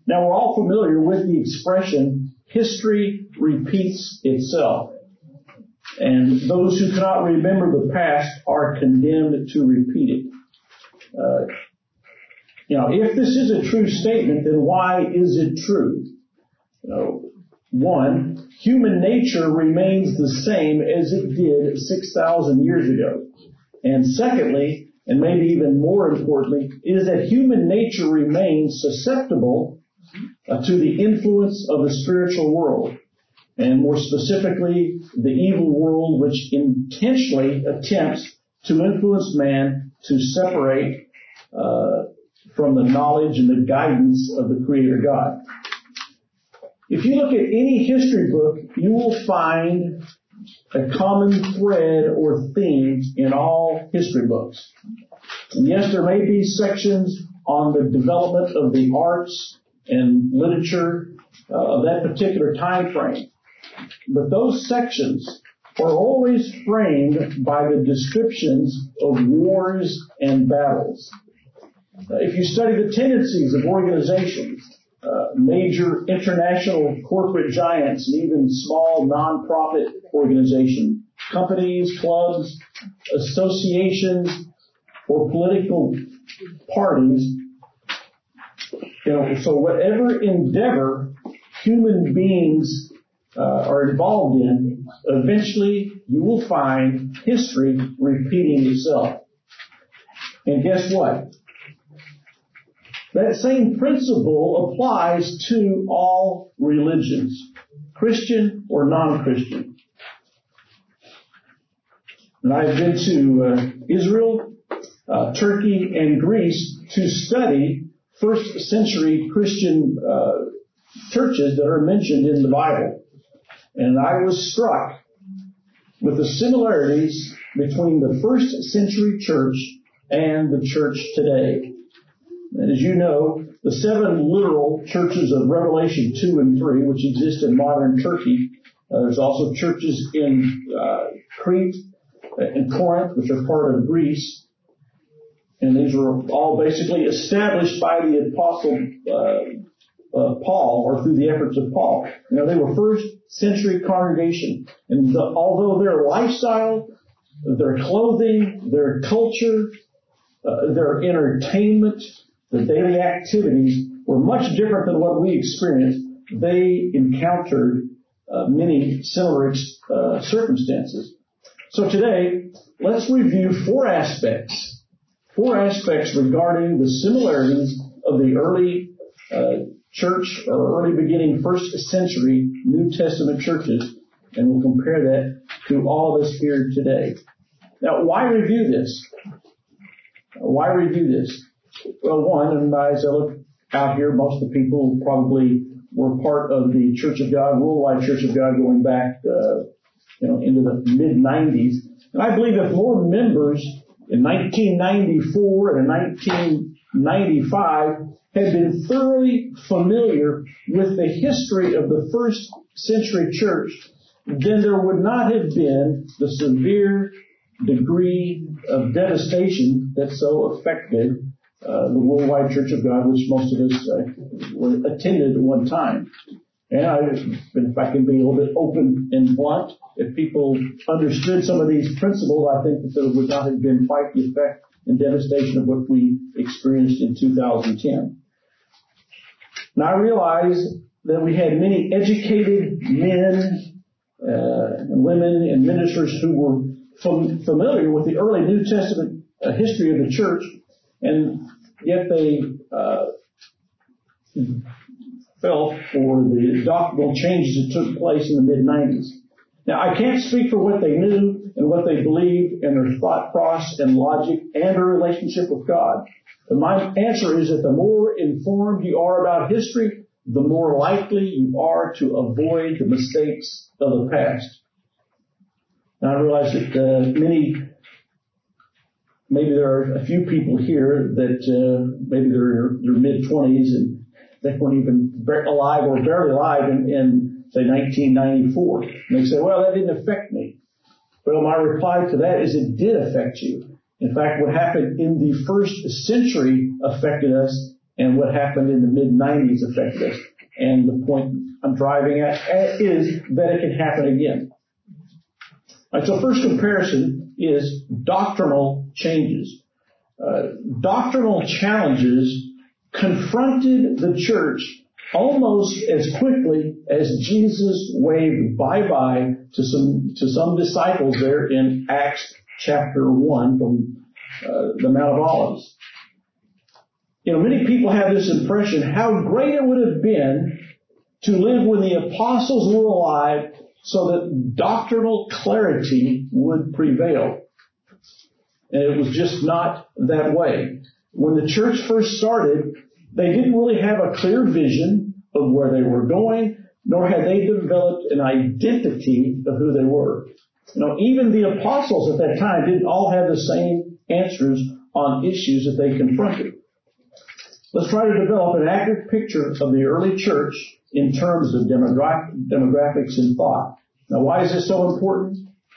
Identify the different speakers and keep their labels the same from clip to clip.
Speaker 1: Now, we're all familiar with the expression, history repeats itself. And those who cannot remember the past are condemned to repeat it. If this is a true statement, then why is it true? One, human nature remains the same as it did 6,000 years ago. And secondly, and maybe even more importantly, is that human nature remains susceptible to the influence of the spiritual world, and more specifically, the evil world which intentionally attempts to influence man to separate from the knowledge and the guidance of the Creator God. If you look at any history book, you will find a common thread or theme in all history books. And yes, there may be sections on the development of the arts and literature of that particular time frame. But those sections are always framed by the descriptions of wars and battles. If you study the tendencies of organizations, major international corporate giants and even small non-profit organizations, companies, clubs, associations, or political parties, so whatever endeavor human beings are involved in, eventually you will find history repeating itself. And guess what? That same principle applies to all religions, Christian or non-Christian. And I've been to Israel, Turkey, and Greece to study first century Christian churches that are mentioned in the Bible. And I was struck with the similarities between the first century church and the church today. And as you know, the 7 literal churches of Revelation 2 and 3, which exist in modern Turkey, there's also churches in Crete and Corinth, which are part of Greece. And these were all basically established by the apostle Paul, or through the efforts of Paul. They were first century congregation. And although their lifestyle, their clothing, their culture, their entertainment, the daily activities were much different than what we experienced, they encountered many similar circumstances. So today, let's review 4 aspects regarding the similarities of the early church or early beginning first century New Testament churches, and we'll compare that to all of us here today. Now, why review this? Why review this? Well, one, and as I look out here, most of the people probably were part of the Church of God, Worldwide Church of God, going back, into the mid-90s. And I believe if more members in 1994 and 1995 had been thoroughly familiar with the history of the first century church, then there would not have been the severe degree of devastation that so affected the Worldwide Church of God, which most of us attended at one time. And if I can be a little bit open and blunt, if people understood some of these principles, I think that there would not have been quite the effect and devastation of what we experienced in 2010. Now, I realize that we had many educated men and women and ministers who were familiar with the early New Testament history of the church, and yet they fell for the doctrinal changes that took place in the mid-90s. Now, I can't speak for what they knew and what they believed and their thought process and logic and their relationship with God. But my answer is that the more informed you are about history, the more likely you are to avoid the mistakes of the past. Now, I realize that maybe there are a few people here that maybe they're in their mid-20s and they weren't even alive or barely alive in say, 1994. And they say, well, that didn't affect me. Well, my reply to that is it did affect you. In fact, what happened in the first century affected us and what happened in the mid-90s affected us. And the point I'm driving at is that it can happen again. All right, so first comparison is doctrinal changes. Doctrinal challenges confronted the church almost as quickly as Jesus waved bye-bye to some disciples there in Acts chapter 1 from the Mount of Olives. Many people have this impression how great it would have been to live when the apostles were alive so that doctrinal clarity would prevail. And it was just not that way. When the church first started, they didn't really have a clear vision of where they were going, nor had they developed an identity of who they were. Even the apostles at that time didn't all have the same answers on issues that they confronted. Let's try to develop an accurate picture of the early church in terms of demographics and thought. Now, why is this so important?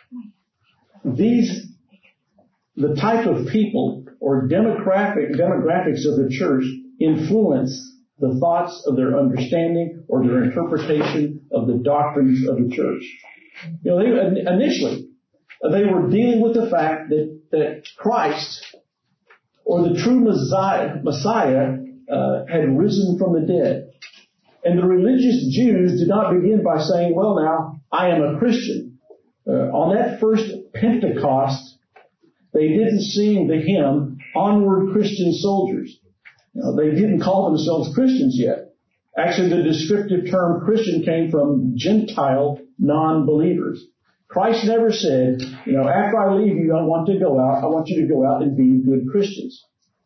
Speaker 1: The type of people or demographics of the church influence the thoughts of their understanding or their interpretation of the doctrines of the church. Initially, they were dealing with the fact that Christ, or the true Messiah had risen from the dead. And the religious Jews did not begin by saying, well, now, I am a Christian. On that first Pentecost, they didn't sing the hymn, Onward Christian Soldiers. They didn't call themselves Christians yet. Actually, the descriptive term Christian came from Gentile non-believers. Christ never said, after I leave you, I want you to go out and be good Christians.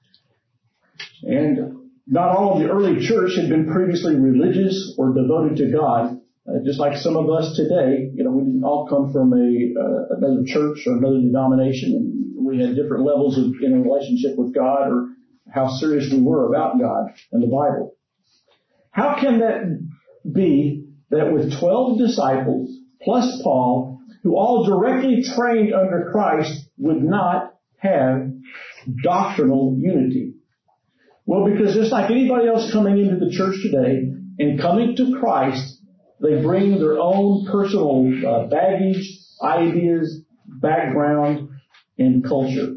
Speaker 1: And not all of the early church had been previously religious or devoted to God. Just like some of us today, we didn't all come from another church or another denomination, and we had different levels of in a relationship with God or how serious we were about God and the Bible. How can that be that with 12 disciples plus Paul, who all directly trained under Christ, would not have doctrinal unity? Well, because just like anybody else coming into the church today and coming to Christ, they bring their own personal baggage, ideas, background, and culture.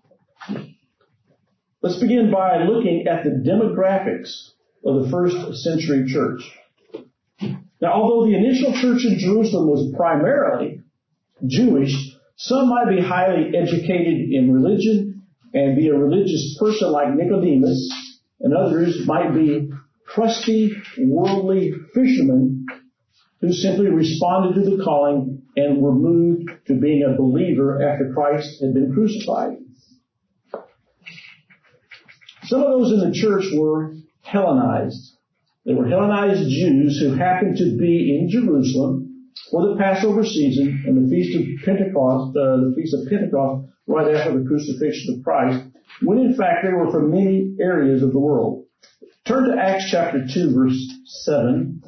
Speaker 1: Let's begin by looking at the demographics of the first century church. Now, although the initial church in Jerusalem was primarily Jewish, some might be highly educated in religion and be a religious person like Nicodemus, and others might be crusty, worldly fishermen who simply responded to the calling and were moved to being a believer after Christ had been crucified. Some of those in the church were Hellenized. They were Hellenized Jews who happened to be in Jerusalem for the Passover season and the Feast of Pentecost right after the crucifixion of Christ, when in fact they were from many areas of the world. Turn to Acts chapter 2, verse 7.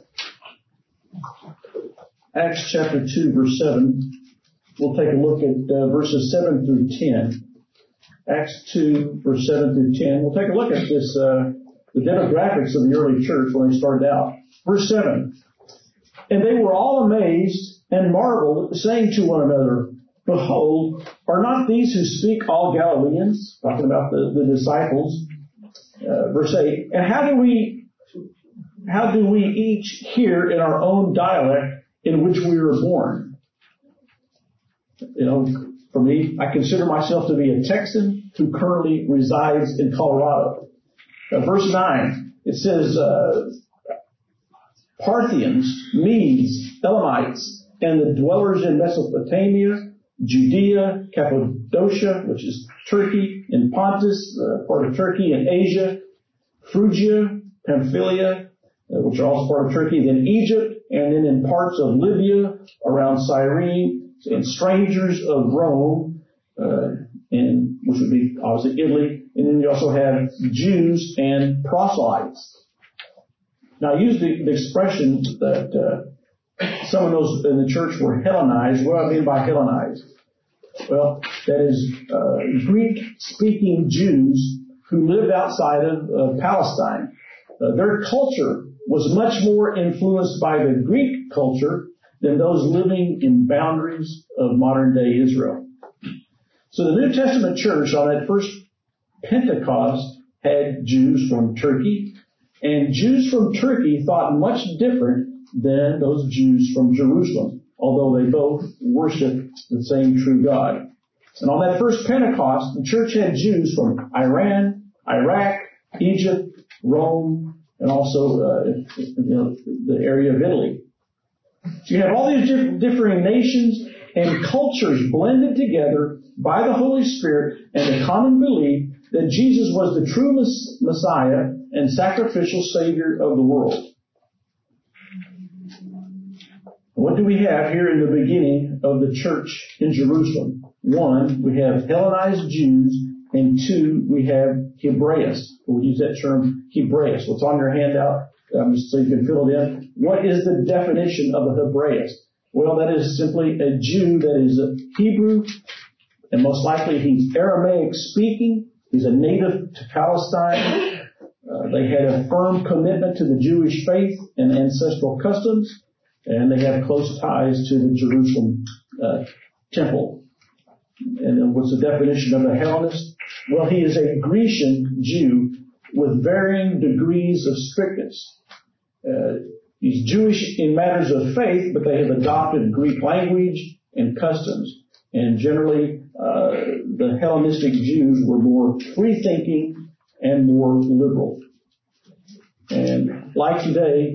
Speaker 1: Acts chapter 2, verse 7. We'll take a look at verses 7 through 10. Acts 2, verse 7 through 10. We'll take a look at this, the demographics of the early church when they started out. Verse 7. And they were all amazed and marveled, saying to one another, Behold, are not these who speak all Galileans? Talking about the disciples. Verse 8. And how do we each hear in our own dialect in which we were born? For me, I consider myself to be a Texan who currently resides in Colorado. Verse 9, it says, Parthians, Medes, Elamites, and the dwellers in Mesopotamia, Judea, Cappadocia, which is Turkey, and Pontus, part of Turkey, and Asia, Phrygia, Pamphylia, which are also part of Turkey, then Egypt, and then in parts of Libya, around Cyrene, and strangers of Rome, and which would be obviously Italy, and then you also have Jews and proselytes. Now, I use the expression that some of those in the church were Hellenized. What do I mean by Hellenized? Well, that is Greek-speaking Jews who lived outside of Palestine. Their culture was much more influenced by the Greek culture than those living in boundaries of modern-day Israel. So the New Testament church on that first Pentecost had Jews from Turkey, and Jews from Turkey thought much different than those Jews from Jerusalem, although they both worshiped the same true God. And on that first Pentecost, the church had Jews from Iran, Iraq, Egypt, Rome, and also the area of Italy. So you have all these differing nations and cultures blended together by the Holy Spirit and the common belief that Jesus was the true Messiah and sacrificial Savior of the world. What do we have here in the beginning of the church in Jerusalem? 1, we have Hellenized Jews, and 2, we have Hebraists. We'll use that term, Hebraists. What's on your handout, so you can fill it in. What is the definition of a Hebraist? Well, that is simply a Jew that is a Hebrew, and most likely he's Aramaic speaking. He's a native to Palestine. They had a firm commitment to the Jewish faith and ancestral customs, and they have close ties to the Jerusalem temple. And then what's the definition of a Hellenist? Well, he is a Grecian Jew with varying degrees of strictness. He's Jewish in matters of faith, but they have adopted Greek language and customs. And generally, the Hellenistic Jews were more free-thinking and more liberal. And like today,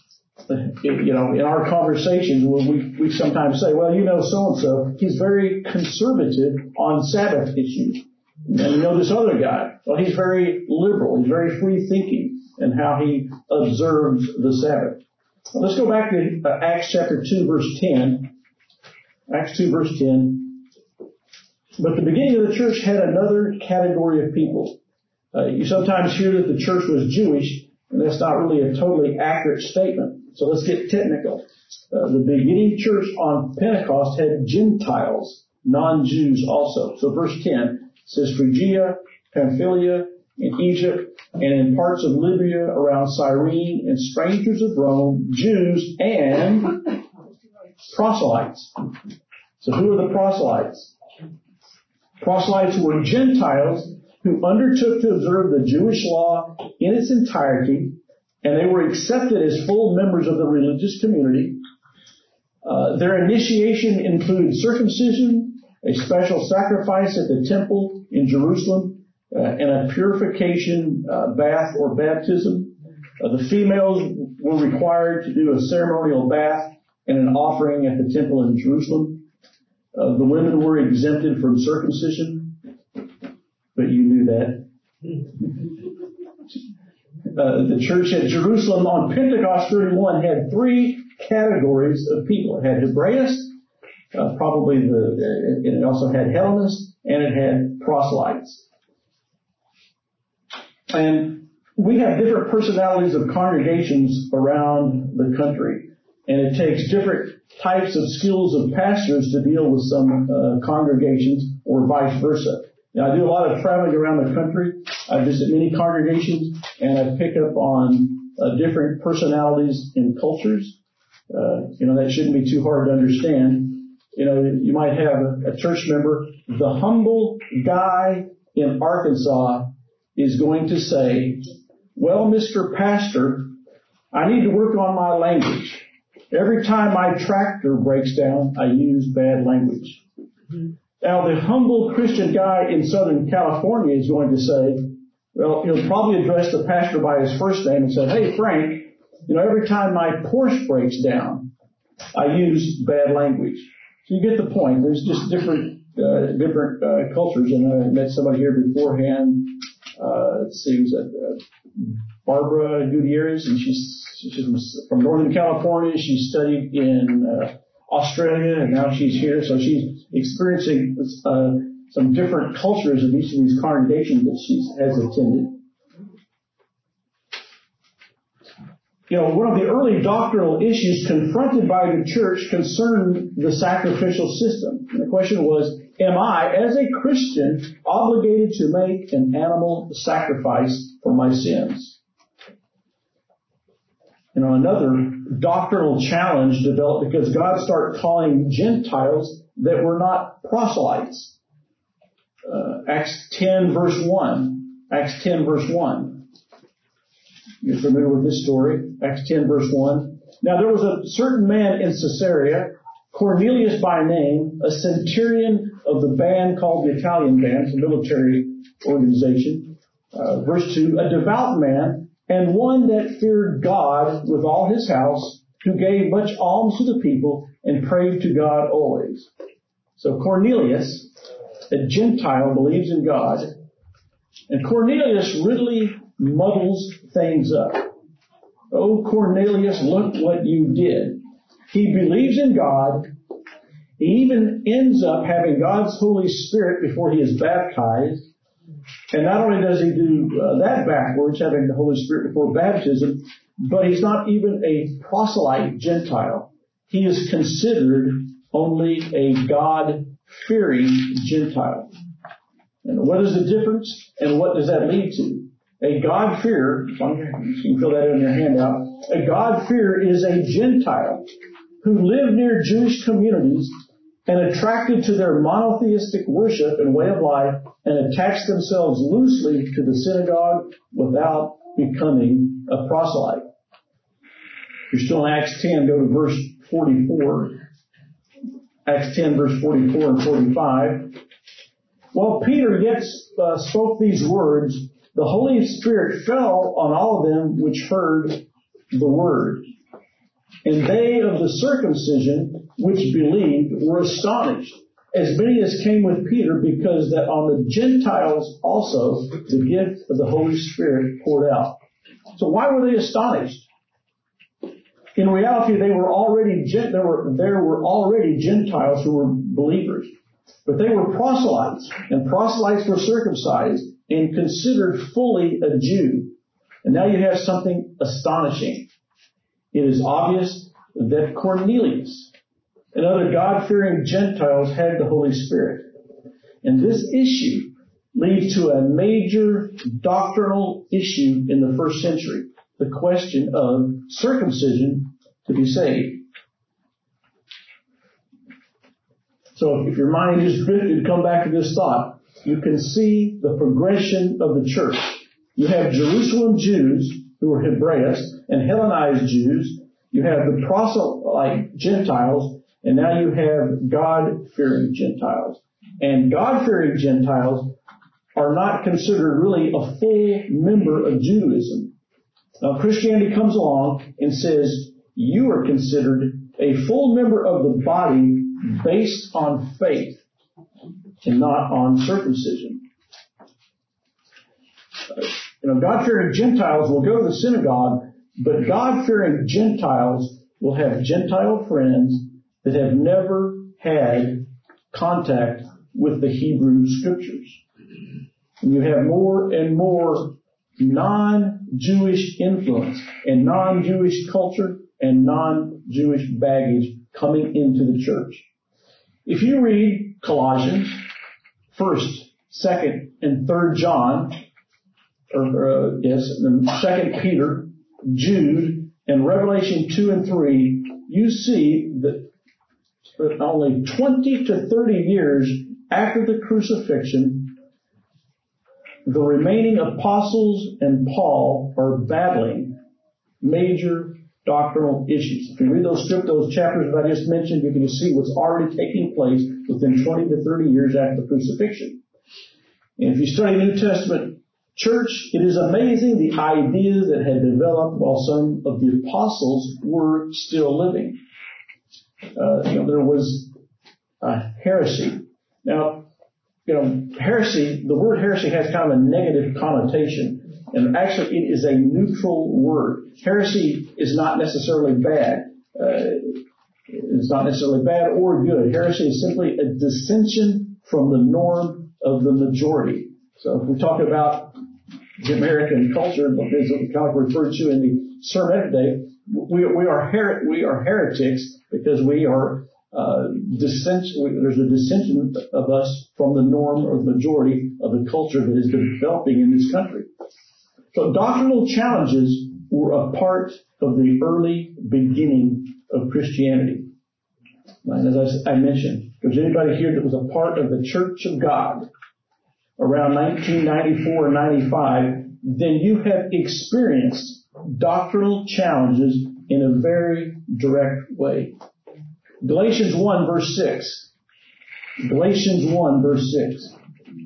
Speaker 1: in our conversations, we sometimes say, well, so-and-so, he's very conservative on Sabbath issues. And this other guy, well, he's very liberal. He's very free-thinking in how he observes the Sabbath. Well, let's go back to Acts chapter 2, verse 10. Acts 2, verse 10. But the beginning of the church had another category of people. You sometimes hear that the church was Jewish, and that's not really a totally accurate statement. So let's get technical. The beginning church on Pentecost had Gentiles, non-Jews also. So verse 10 says Phrygia, Pamphylia, in Egypt, and in parts of Libya around Cyrene, and strangers of Rome, Jews, and proselytes. So who are the proselytes? Proselytes were Gentiles who undertook to observe the Jewish law in its entirety, and they were accepted as full members of the religious community. Their initiation included circumcision, a special sacrifice at the temple in Jerusalem, and a purification bath or baptism. The females were required to do a ceremonial bath and an offering at the temple in Jerusalem. The women were exempted from circumcision, but you knew that. The church at Jerusalem on Pentecost 31 had 3 categories of people. It had Hebraists, it also had Hellenists, and it had proselytes. And we have different personalities of congregations around the country, and it takes different types of skills of pastors to deal with some congregations or vice versa. Now, I do a lot of traveling around the country. I visit many congregations, and I pick up on different personalities and cultures. That shouldn't be too hard to understand. You might have a church member, the humble guy in Arkansas is going to say, well, Mr. Pastor, I need to work on my language. Every time my tractor breaks down, I use bad language. Now, the humble Christian guy in Southern California is going to say, well, he'll probably address the pastor by his first name and say, hey, Frank, every time my Porsche breaks down, I use bad language. So you get the point. There's just different cultures. And I met somebody here beforehand. Let's see, was that Barbara Gutierrez, and she's from Northern California. She studied in Australia, and now she's here. So she's experiencing some different cultures of each of these congregations that she has attended. One of the early doctrinal issues confronted by the church concerned the sacrificial system. And the question was, am I, as a Christian, obligated to make an animal sacrifice for my sins? Another doctrinal challenge developed because God started calling Gentiles that were not proselytes. Acts 10 verse 1. Acts 10 verse 1. You're familiar with this story. Acts 10 verse 1. Now there was a certain man in Caesarea, Cornelius by name, a centurion of the band called the Italian Band, it's a military organization. Verse 2, a devout man, and one that feared God with all his house, who gave much alms to the people and prayed to God always. So Cornelius, a Gentile, believes in God, and Cornelius really muddles things up. Oh, Cornelius, look what you did. He believes in God. He even ends up having God's Holy Spirit before he is baptized. And not only does he do that backwards, having the Holy Spirit before baptism, but he's not even a proselyte Gentile. He is considered only a God-fearing Gentile. And what is the difference, and what does that lead to? A God-fearer, you can fill that in your handout, a God-fearer is a Gentile who lived near Jewish communities and attracted to their monotheistic worship and way of life and attached themselves loosely to the synagogue without becoming a proselyte. If you're still in Acts 10, go to verse 44. Acts 10, verse 44 and 45. While Peter yet spoke these words, the Holy Spirit fell on all of them which heard the word. And they of the circumcision which believed were astonished, as many as came with Peter, because that on the Gentiles also the gift of the Holy Spirit poured out. So why were they astonished? In reality, there were already Gentiles who were believers, but they were proselytes, and proselytes were circumcised and considered fully a Jew. And now you have something astonishing. It is obvious that Cornelius and other God-fearing Gentiles had the Holy Spirit. And this issue leads to a major doctrinal issue in the first century, the question of circumcision to be saved. So if your mind is drifted, come back to this thought. You can see the progression of the church. You have Jerusalem Jews who are Hebraists and Hellenized Jews. You have the proselyte Gentiles, and now you have God-fearing Gentiles. And God-fearing Gentiles are not considered really a full member of Judaism. Now Christianity comes along and says, you are considered a full member of the body based on faith and not on circumcision. God-fearing Gentiles will go to the synagogue, but God-fearing Gentiles will have Gentile friends that have never had contact with the Hebrew Scriptures. And you have more and more non-Jewish influence and non-Jewish culture and non-Jewish baggage coming into the church. If you read Colossians, 1st, 2nd, and 3rd John, and 2nd Peter, Jude, and Revelation 2 and 3, you see that only 20 to 30 years after the crucifixion, the remaining apostles and Paul are battling major doctrinal issues. If you read those chapters that I just mentioned, you can just see what's already taking place within 20 to 30 years after the crucifixion. And if you study New Testament church, it is amazing the ideas that had developed while some of the apostles were still living. There was heresy. Now, heresy, the word heresy has kind of a negative connotation. And actually, it is a neutral word. Heresy is not necessarily bad. It's not necessarily bad or good. Heresy is simply a dissension from the norm of the majority. So if we talk about the American culture, as kind of referred to in the sermon today, we are heretics because we are There's a dissension of us from the norm or the majority of the culture that is developing in this country. So doctrinal challenges were a part of the early beginning of Christianity. And as I mentioned, if there's anybody here that was a part of the Church of God around 1994 or 95, then you have experienced doctrinal challenges in a very direct way. Galatians 1 verse 6. Galatians 1 verse 6.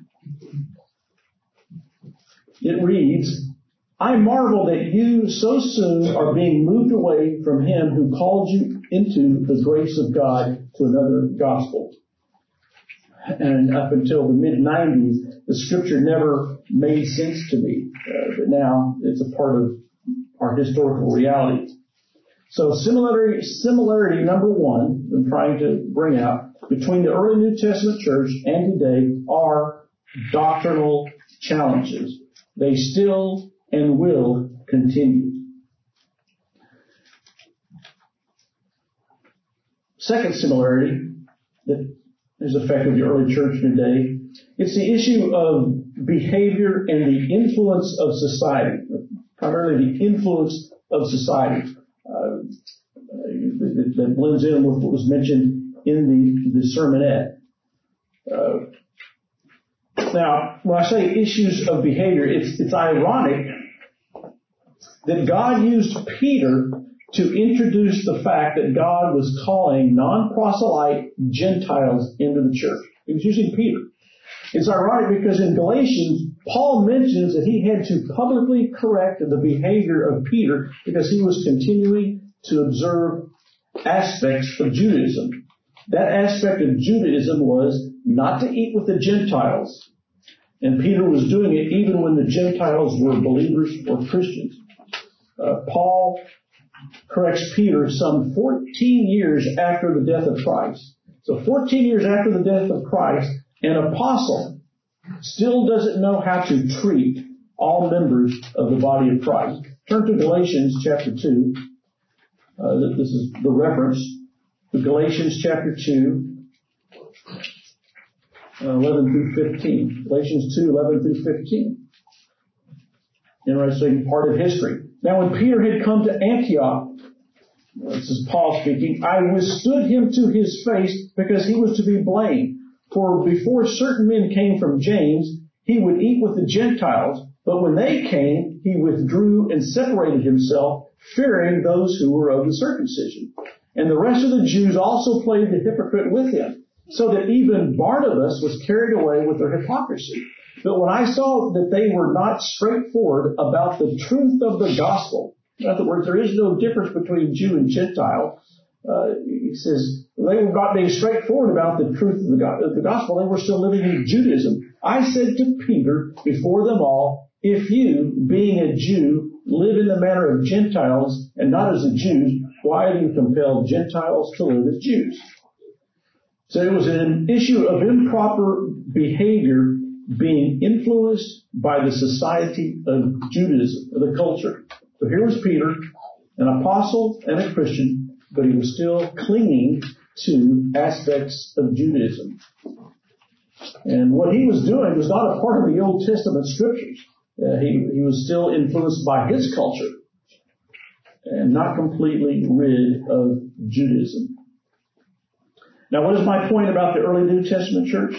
Speaker 1: It reads, I marvel that you so soon are being moved away from him who called you into the grace of God to another gospel. And up until the mid-90s, the scripture never made sense to me. But now it's a part of our historical reality. So similarity number one I'm trying to bring out between the early New Testament church and today are doctrinal challenges. They still and will continue. Second similarity that is affected the early church today, it's the issue of behavior and the influence of society, primarily the influence of society. That blends in with what was mentioned in the sermonette. Now, when I say issues of behavior, it's ironic that God used Peter to introduce the fact that God was calling non-proselyte Gentiles into the church. He was using Peter. It's ironic because in Galatians, Paul mentions that he had to publicly correct the behavior of Peter because he was continuing to observe aspects of Judaism. That aspect of Judaism was not to eat with the Gentiles. And Peter was doing it even when the Gentiles were believers or Christians. Paul corrects Peter some 14 years after the death of Christ. So 14 years after the death of Christ, an apostle still doesn't know how to treat all members of the body of Christ. Turn to Galatians chapter 2. This is the reference to Galatians chapter 2, 11 through 15. Galatians 2, 11 through 15. Interesting part of history. Now when Peter had come to Antioch, this is Paul speaking, I withstood him to his face because he was to be blamed. For before certain men came from James, he would eat with the Gentiles, but when they came, he withdrew and separated himself, fearing those who were of the circumcision. And the rest of the Jews also played the hypocrite with him, so that even Barnabas was carried away with their hypocrisy. But when I saw that they were not straightforward about the truth of the gospel, in other words, there is no difference between Jew and Gentile, he says, they were not being straightforward about the truth of the gospel. They were still living in Judaism. I said to Peter before them all, if you, being a Jew, live in the manner of Gentiles and not as the Jews, why do you compel Gentiles to live as Jews? So it was an issue of improper behavior being influenced by the society of Judaism, of the culture. So here was Peter, an apostle and a Christian, but he was still clinging to aspects of Judaism. And what he was doing was not a part of the Old Testament scriptures. He was still influenced by his culture and not completely rid of Judaism. Now, what is my point about the early New Testament church?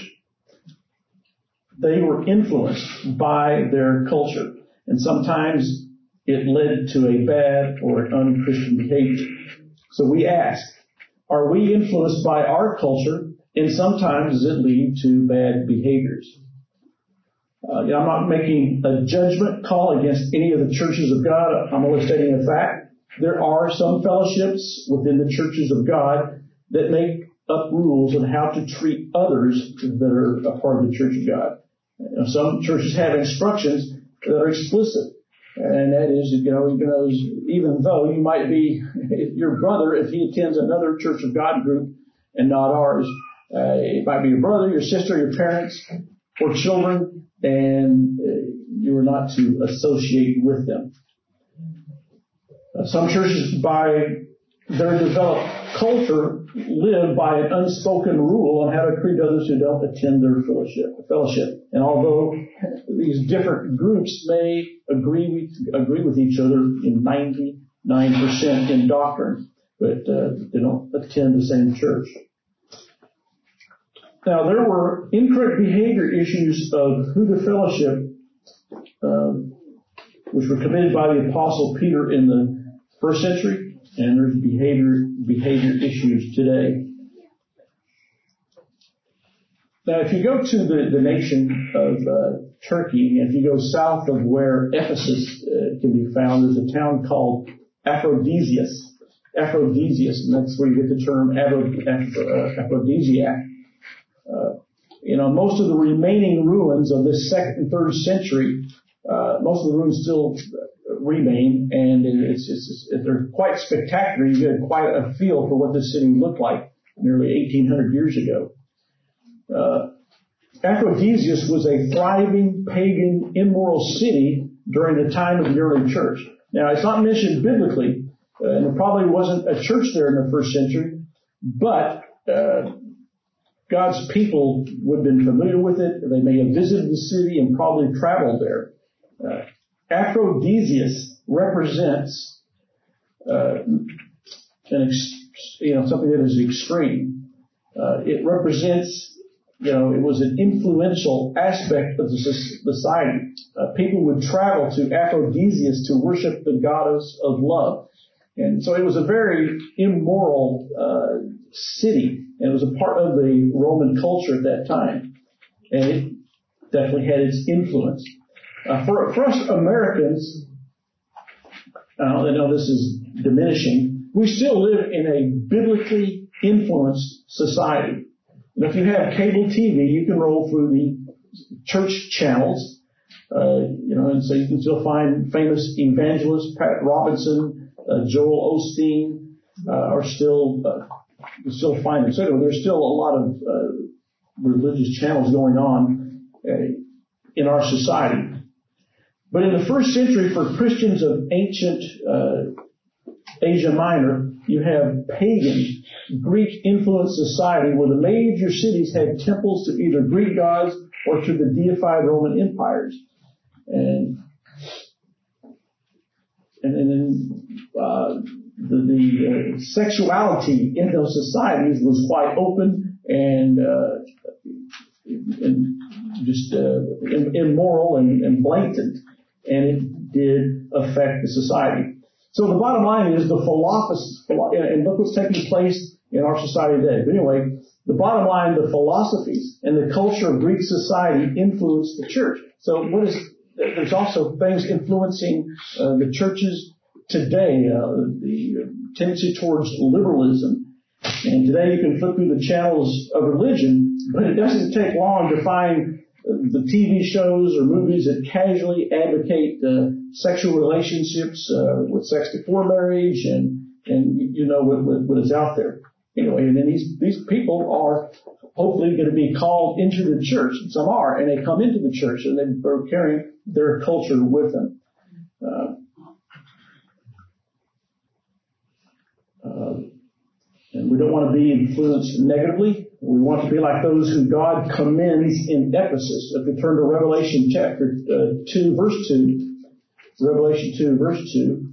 Speaker 1: They were influenced by their culture, and sometimes it led to a bad or an unchristian behavior. So we ask, are we influenced by our culture, and sometimes does it lead to bad behaviors? I'm not making a judgment call against any of the churches of God. I'm only stating a fact. There are some fellowships within the churches of God that make up rules on how to treat others that are a part of the church of God. Some churches have instructions that are explicit. And that is, even though you might be your brother, if he attends another Church of God group and not ours, it might be your brother, your sister, your parents, or children, and you are not to associate with them. Some churches, by their developed culture lived by an unspoken rule on how to treat others who don't attend their fellowship. And although these different groups may agree with each other in 99% in doctrine, but they don't attend the same church. Now, there were incorrect behavior issues of who to fellowship, which were committed by the Apostle Peter in the first century, and there's behavior issues today. Now, if you go to the nation of Turkey, and if you go south of where Ephesus can be found, there's a town called Aphrodisias, and that's where you get the term aphrodisiac. Most of the remaining ruins of this 2nd and 3rd century, most of the ruins still remain, and they're quite spectacular. You get quite a feel for what this city looked like nearly 1,800 years ago. Aphrodisias was a thriving, pagan, immoral city during the time of the early church. Now, it's not mentioned biblically, and there probably wasn't a church there in the 1st century, but God's people would have been familiar with it. They may have visited the city and probably traveled there. Aphrodisias represents something that is extreme. It represents, it was an influential aspect of the society. People would travel to Aphrodisias to worship the goddess of love. And so it was a very immoral city. And it was a part of the Roman culture at that time. And it definitely had its influence. For us Americans, I know this is diminishing, we still live in a biblically influenced society. And if you have cable TV, you can roll through the church channels, and so you can still find famous evangelists, Pat Robertson, Joel Osteen, are still, you still find them. So there's still a lot of religious channels going on in our society. But in the 1st century, for Christians of ancient Asia Minor, you have pagan, Greek-influenced society where the major cities had temples to either Greek gods or to the deified Roman empires. And then the sexuality in those societies was quite open and just immoral and blatant, and it did affect the society. So the bottom line is the philosophy, and look what's taking place in our society today. But anyway, the bottom line, the philosophies and the culture of Greek society influenced the church. So there's also things influencing the churches today, the tendency towards liberalism. And today you can flip through the channels of religion, but it doesn't take long to find the TV shows or movies that casually advocate sexual relationships with sex before marriage, and what is out there. Anyway, and then these people are hopefully going to be called into the church. Some are, and they come into the church, and they're carrying their culture with them. And we don't want to be influenced negatively. We want to be like those who God commends in Ephesus. If we turn to Revelation chapter 2, verse 2, Revelation 2, verse 2.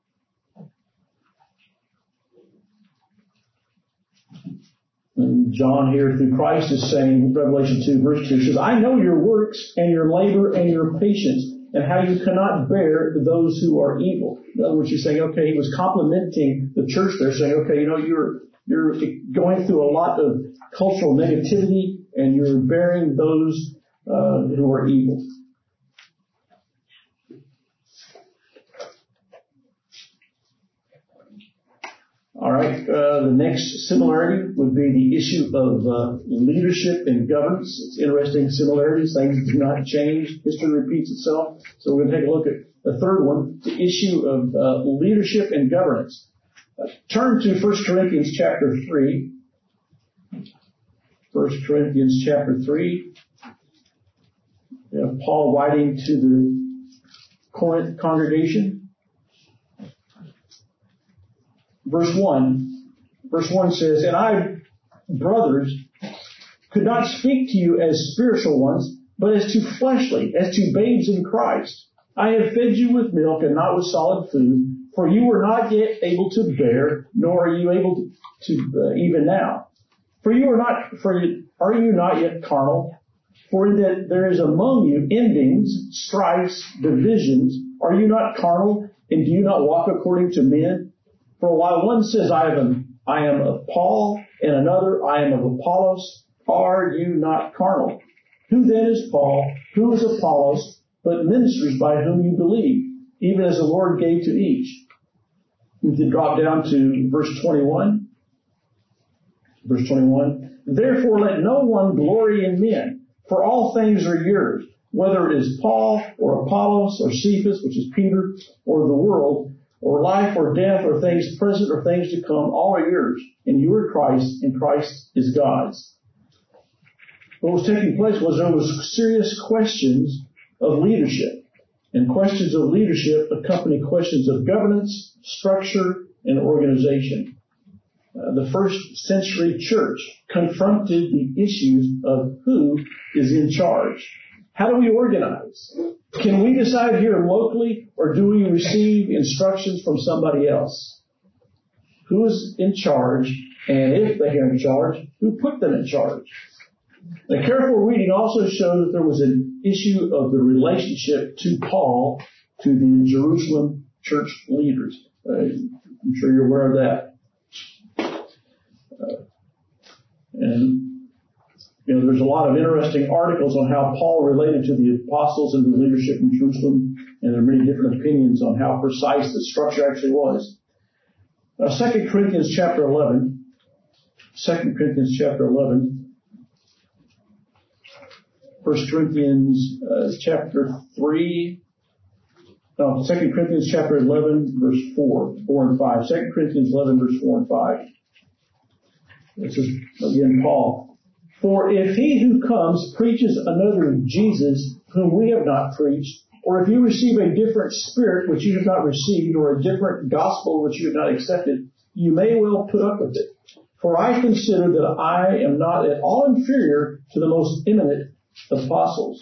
Speaker 1: And John here through Christ is saying, Revelation 2, verse 2, says, I know your works and your labor and your patience, and how you cannot bear those who are evil. In other words, he's saying, okay, he was complimenting the church there, saying, okay, you're going through a lot of cultural negativity, and you're bearing those who are evil. All right, the next similarity would be the issue of leadership and governance. It's interesting similarities. Things do not change. History repeats itself. So we're going to take a look at the third one, the issue of leadership and governance. Turn to 1 Corinthians chapter 3. 1 Corinthians chapter 3. We have Paul writing to the Corinth congregation. Verse 1, Verse 1 says, "And I, brothers, could not speak to you as spiritual ones, but as to fleshly, as to babes in Christ. I have fed you with milk and not with solid food, for you were not yet able to bear, nor are you able to even now. For are you not yet carnal? For in that there is among you envyings, strifes, divisions. Are you not carnal, and do you not walk according to men? For while one says, I am of Paul, and another, I am of Apollos, are you not carnal? Who then is Paul? Who is Apollos? But ministers by whom you believe, even as the Lord gave to each." We can drop down to verse 21. Verse 21. "Therefore let no one glory in men, for all things are yours, whether it is Paul or Apollos or Cephas, which is Peter, or the world, or life or death or things present or things to come, all are yours, and you are Christ, and Christ is God's." What was taking place was there was serious questions of leadership. And questions of leadership accompany questions of governance, structure, and organization. The first century church confronted the issues of who is in charge. How do we organize? Can we decide here locally, or do we receive instructions from somebody else? Who is in charge, and if they are in charge, who put them in charge? A careful reading also showed that there was an issue of the relationship to Paul to the Jerusalem church leaders. I'm sure you're aware of that. There's a lot of interesting articles on how Paul related to the apostles and the leadership in Jerusalem, and there are many different opinions on how precise the structure actually was. 2 Corinthians chapter 11. 2 Corinthians chapter 11. 1 Corinthians chapter 3. No, 2 Corinthians chapter 11, verse 4 and 5. 2 Corinthians 11, verse 4 and 5. This is, again, Paul. "For if he who comes preaches another Jesus whom we have not preached, or if you receive a different spirit which you have not received, or a different gospel which you have not accepted, you may well put up with it. For I consider that I am not at all inferior to the most eminent apostles."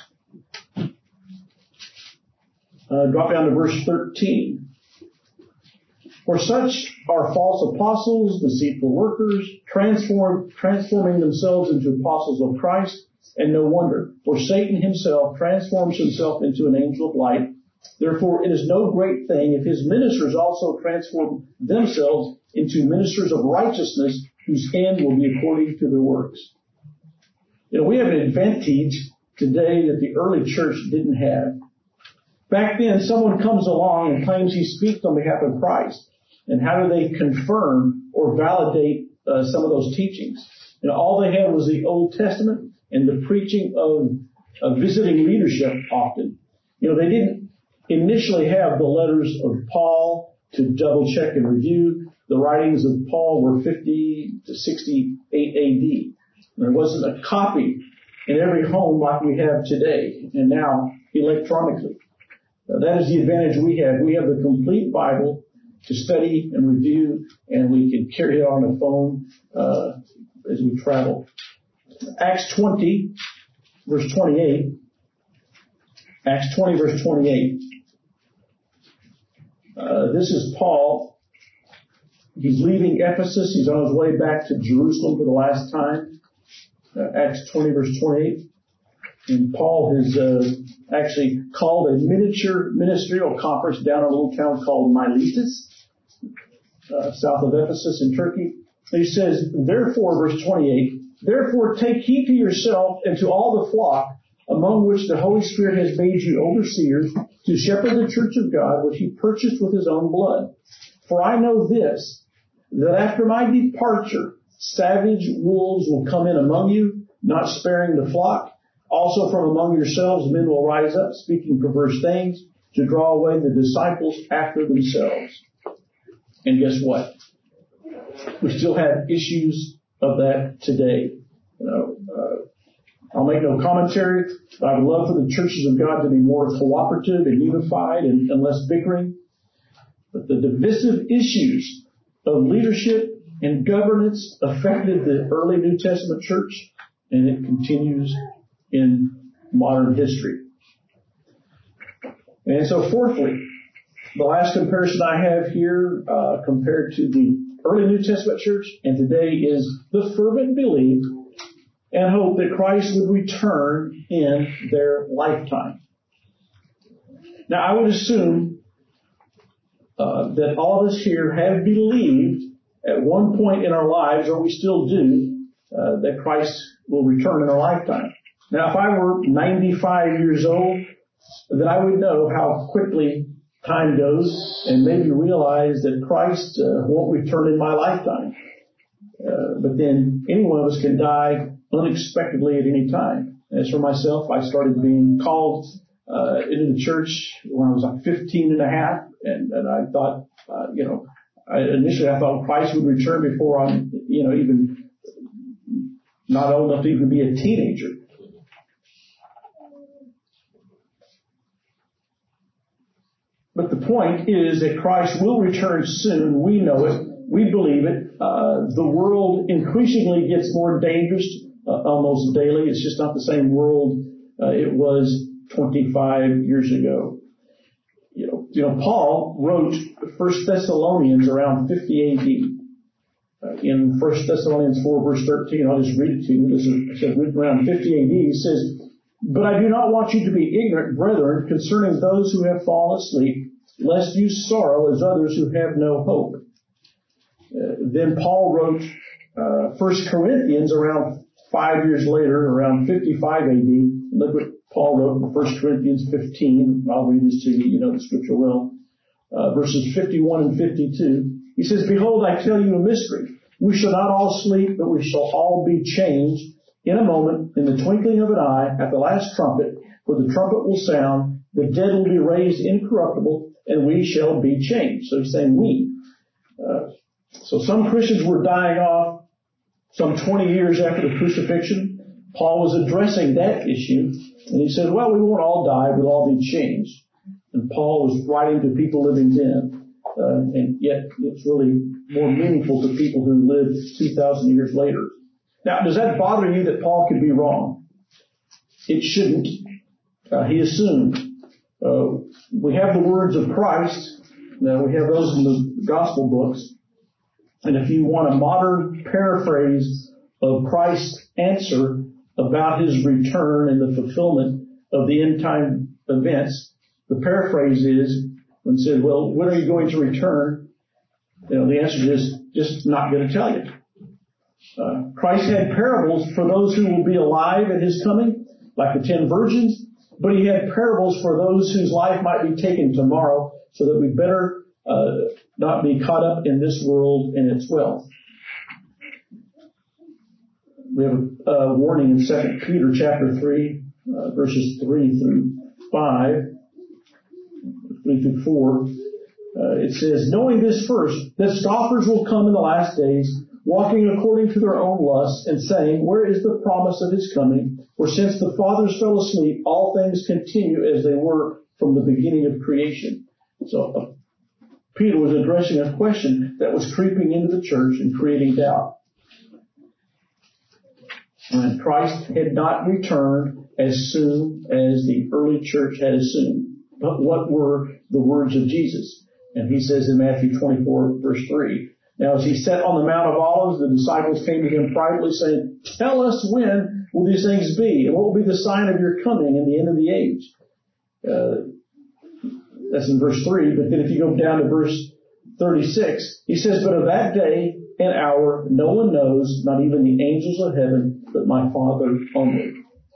Speaker 1: Drop down to verse 13. "For such are false apostles, deceitful workers, transforming themselves into apostles of Christ, and no wonder, for Satan himself transforms himself into an angel of light. Therefore it is no great thing if his ministers also transform themselves into ministers of righteousness, whose end will be according to their works." We have an advantage today that the early church didn't have. Back then, someone comes along and claims he speaks on behalf of Christ. And how do they confirm or validate some of those teachings? All they had was the Old Testament and the preaching of visiting leadership often. They didn't initially have the letters of Paul to double check and review. The writings of Paul were 50 to 68 AD. There wasn't a copy in every home like we have today, and now electronically. That is the advantage we have. We have the complete Bible to study and review, and we can carry it on the phone as we travel. Acts 20, verse 28. Acts 20, verse 28. This is Paul. He's leaving Ephesus. He's on his way back to Jerusalem for the last time. Acts 20, verse 28. And Paul has actually called a miniature ministerial conference down in a little town called Miletus, south of Ephesus in Turkey. And he says, "Therefore," verse 28, "Therefore take heed to yourself and to all the flock, among which the Holy Spirit has made you overseers, to shepherd the church of God, which he purchased with his own blood. For I know this, that after my departure, savage wolves will come in among you, not sparing the flock. Also from among yourselves men will rise up, speaking perverse things, to draw away the disciples after themselves." And guess what? We still have issues of that today. I'll make no commentary, but I would love for the churches of God to be more cooperative and unified and less bickering. But the divisive issues of leadership and governance affected the early New Testament church, and it continues in modern history. And so fourthly, the last comparison I have here compared to the early New Testament church and today is the fervent belief and hope that Christ would return in their lifetime. Now, I would assume that all of us here have believed at one point in our lives, or we still do, that Christ will return in our lifetime. Now, if I were 95 years old, then I would know how quickly time goes and maybe realize that Christ won't return in my lifetime. But then any one of us can die unexpectedly at any time. As for myself, I started being called into the church when I was like 15 and a half, and I thought, initially I thought Christ would return before I'm, even not old enough to even be a teenager. But the point is that Christ will return soon. We know it. We believe it. The world increasingly gets more dangerous almost daily. It's just not the same world it was 25 years ago. Paul wrote 1 Thessalonians around 50 AD. In 1 Thessalonians 4 verse 13, I'll just read it to you. This is around 50 AD. He says, "But I do not want you to be ignorant, brethren, concerning those who have fallen asleep, lest you sorrow as others who have no hope." Then Paul wrote 1 Corinthians around 5 years later, around 55 AD. Look what Paul wrote in 1 Corinthians 15. I'll read this to you. You know the scripture well. Verses 51 and 52. He says, "Behold, I tell you a mystery. We shall not all sleep, but we shall all be changed in a moment, in the twinkling of an eye, at the last trumpet. For the trumpet will sound, the dead will be raised incorruptible, and we shall be changed." So he's saying we. So some Christians were dying off some 20 years after the crucifixion. Paul was addressing that issue, and he said, well, we won't all die, we'll all be changed. And Paul was writing to people living then, and yet it's really more meaningful to people who lived 2,000 years later. Now, does that bother you that Paul could be wrong? It shouldn't. He assumed. We have the words of Christ. Now, we have those in the gospel books. And if you want a modern paraphrase of Christ's answer about his return and the fulfillment of the end time events, the paraphrase is, when it said, well, when are you going to return? The answer is just not going to tell you. Christ had parables for those who will be alive at his coming, like the 10 virgins, but he had parables for those whose life might be taken tomorrow, so that we better not be caught up in this world and its wealth. We have a warning in 2 Peter chapter 3, verses 3 through 5, 3 through 4. It says, "Knowing this first, that scoffers will come in the last days, walking according to their own lusts, and saying, where is the promise of his coming? For since the fathers fell asleep, all things continue as they were from the beginning of creation." So Peter was addressing a question that was creeping into the church and creating doubt. And Christ had not returned as soon as the early church had assumed. But what were the words of Jesus? And he says in Matthew 24, verse 3, "Now as he sat on the Mount of Olives, the disciples came to him privately, saying, Tell us when will these things be, and what will be the sign of your coming and the end of the age?" That's in verse 3. But then if you go down to verse 36, he says, "But of that day and hour no one knows, not even the angels of heaven, but my Father only."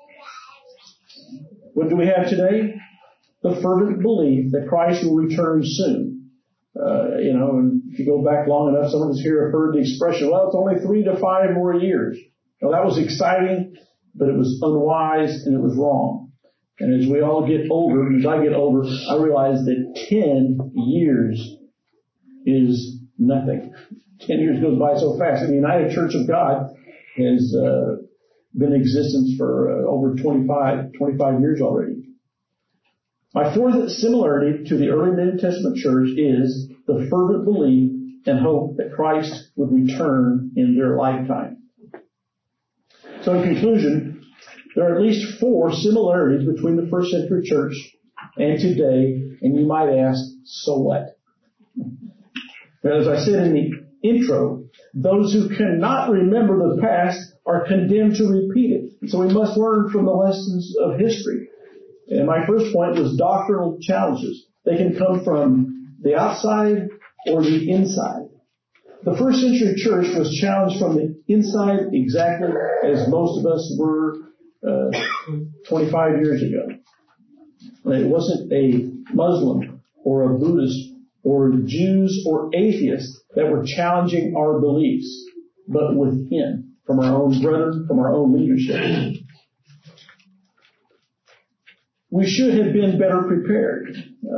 Speaker 1: What do we have today? The fervent belief that Christ will return soon. And if you go back long enough, some of us here have heard the expression, well, it's only 3 to 5 more years. Now, that was exciting, but it was unwise and it was wrong. And as we all get older, and as I get older, I realize that 10 years is nothing. 10 years goes by so fast. And the United Church of God has been in existence for over 25 years already. My fourth similarity to the early New Testament church is the fervent belief and hope that Christ would return in their lifetime. So in conclusion, there are at least 4 similarities between the first century church and today, and you might ask, so what? As I said in the intro, those who cannot remember the past are condemned to repeat it. So we must learn from the lessons of history. And my first point was doctrinal challenges. They can come from the outside or the inside. The first century church was challenged from the inside exactly as most of us were 25 years ago. It wasn't a Muslim or a Buddhist or Jews or atheists that were challenging our beliefs, but within, from our own brethren, from our own leadership. We should have been better prepared.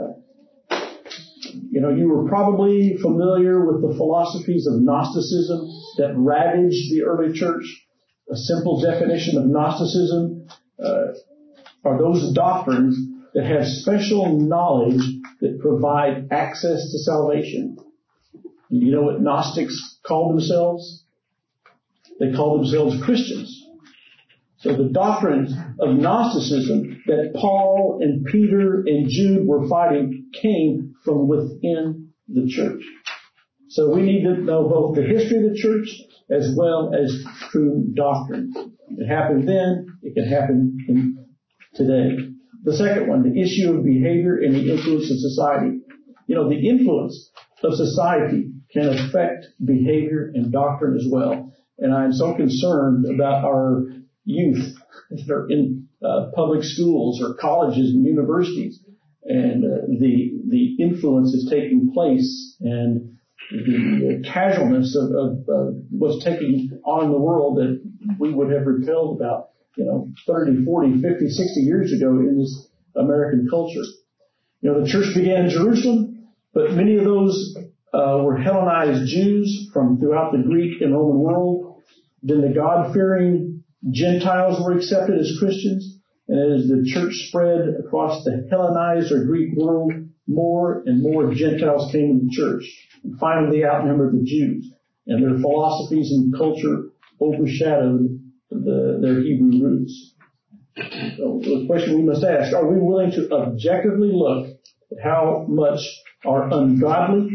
Speaker 1: You were probably familiar with the philosophies of Gnosticism that ravaged the early church. A simple definition of Gnosticism are those doctrines that have special knowledge that provide access to salvation. You know what Gnostics called themselves? They called themselves Christians. So the doctrines of Gnosticism that Paul and Peter and Jude were fighting came from within the church. So we need to know both the history of the church as well as true doctrine. It happened then, it can happen today. The second one, the issue of behavior and the influence of society. The influence of society can affect behavior and doctrine as well. And I'm so concerned about our youth that are in public schools or colleges and universities, and the influence is taking place, and the casualness of what's taking on in the world that we would have repelled about 30, 40, 50, 60 years ago in this American culture. The church began in Jerusalem, but many of those were Hellenized Jews from throughout the Greek and Roman world. Then the God-fearing Gentiles were accepted as Christians, and as the church spread across the Hellenized or Greek world, more and more Gentiles came into the church. And finally, they outnumbered the Jews, and their philosophies and culture overshadowed their Hebrew roots. So the question we must ask, are we willing to objectively look at how much our ungodly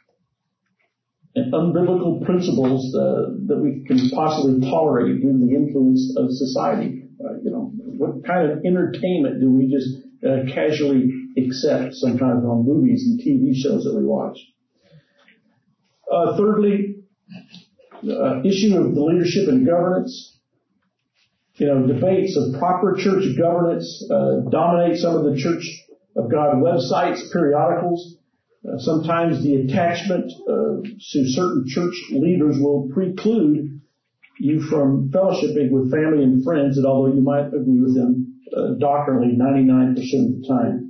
Speaker 1: and unbiblical principles that we can possibly tolerate due to the influence of society? What kind of entertainment do we just casually accept sometimes on movies and TV shows that we watch? Thirdly, issue of the leadership and governance. Debates of proper church governance dominate some of the Church of God websites, periodicals. Sometimes the attachment to certain church leaders will preclude you from fellowshipping with family and friends, that although you might agree with them doctrinally 99% of the time.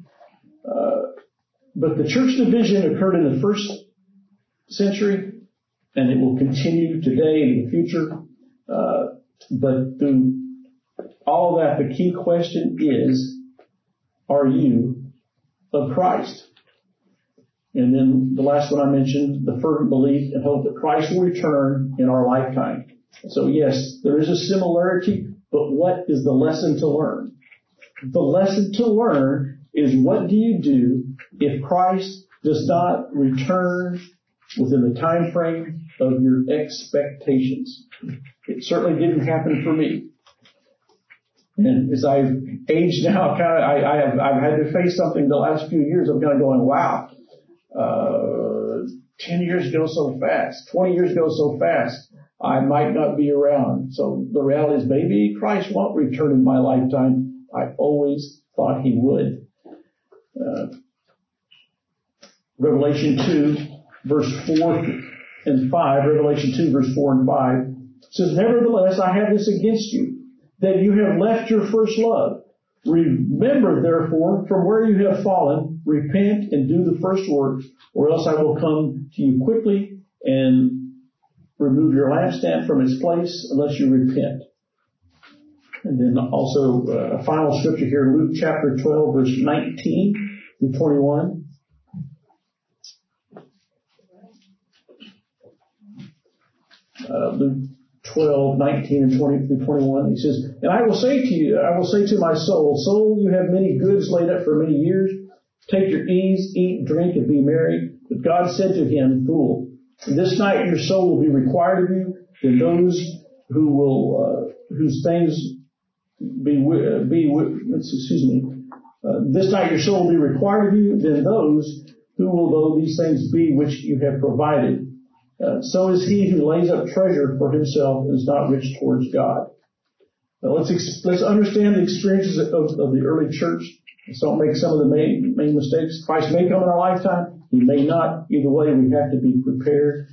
Speaker 1: But the church division occurred in the first century, and it will continue today and in the future. But through all of that, the key question is, are you of Christ? And then the last one I mentioned, the fervent belief and hope that Christ will return in our lifetime. So yes, there is a similarity, but what is the lesson to learn? The lesson to learn is, what do you do if Christ does not return within the time frame of your expectations? It certainly didn't happen for me. And as I've aged now, I've had to face something the last few years. I'm kind of going, wow, 10 years ago so fast, 20 years ago so fast, I might not be around. So the reality is, maybe Christ won't return in my lifetime. I always thought he would. Revelation 2, verse 4 and 5, Revelation 2, verse 4 and 5, says, nevertheless, I have this against you, that you have left your first love. Remember, therefore, from where you have fallen, repent and do the first works, or else I will come to you quickly and remove your lampstand from its place unless you repent. And then also a final scripture here, Luke chapter 12, verse 19 through 21. Luke 12:19 and 20 through 21. He says, "And I will say to my soul, soul, you have many goods laid up for many years. Take your ease, eat, drink, and be merry." But God said to him, "Fool, this night your soul will be required of you. Then those whose things this night your soul will be required of you. Then those who will know these things be which you have provided. So is he who lays up treasure for himself and is not rich towards God." Now let's understand the experiences of the early church. Let's don't make some of the main mistakes. Christ may come in our lifetime. He may not. Either way, we have to be prepared.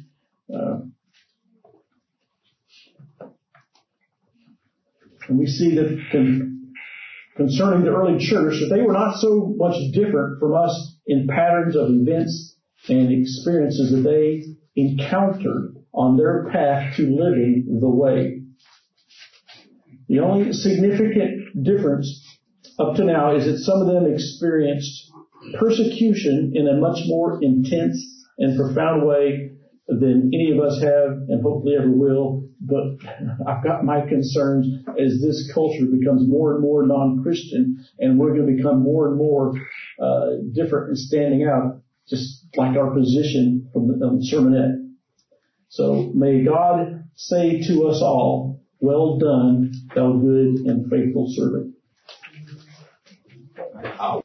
Speaker 1: And we see that concerning the early church, that they were not so much different from us in patterns of events and experiences that they encountered on their path to living the way. The only significant difference up to now is that some of them experienced persecution in a much more intense and profound way than any of us have and hopefully ever will. But I've got my concerns as this culture becomes more and more non-Christian, and we're going to become more and more different and standing out, just like our position from the sermonette. So may God say to us all, "Well done, thou good and faithful servant."